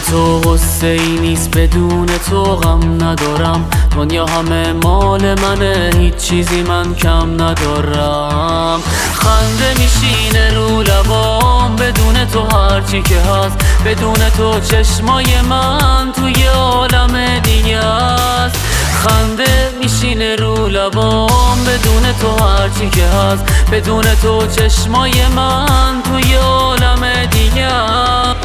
تو غصه ای نیست، بدون تو غم ندارم. دنیا همه مال منه، هیچ چیزی من کم ندارم. خنده میشینه رو لبام بدون تو، هرچی که هست بدون تو. چشمای من توی عالم دیگه است. خنده میشینه رو لبام بدون تو، هرچی که هست بدون تو. چشمای من توی عالم دیگه است.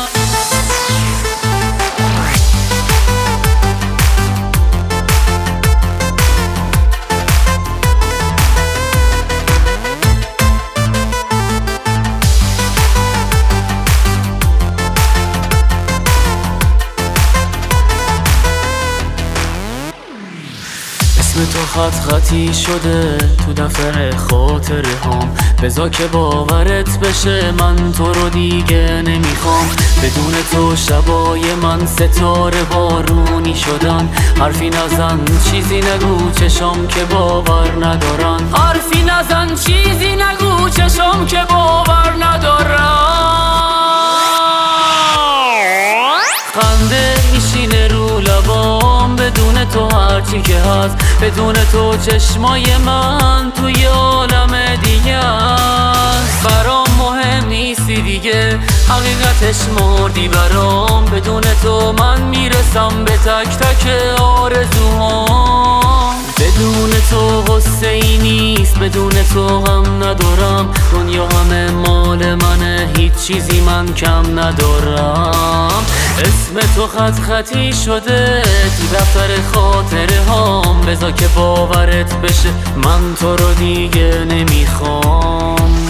اسم تو خط خطی شده تو دفتر خاطره هام. بذار که باورت بشه من تو رو دیگه نمیخوام. بدون تو شبای من ستاره بارونی شدن. حرفی نزن چیزی نگو چشام که باور ندارن. حرفی نزن چیزی نگو چشام که باور ندارن. خنده میشینه رو لبام بدون تو، هرچی که هست بدون تو. چشمای من توی عالم دیگه است. برام مهم نیستی دیگه، حقیقتش مردی برام. بدون تو من میرسم به تک تک آرزوهام. بدون تو غصه ای نیست، بدون تو غم ندارم. دنیا همه مال منه، هیچ چیزی من کم ندارم. اسم تو خط خطی شده تو دفتر خاطره هام. بذار که باورت بشه من تو رو دیگه نمیخوام.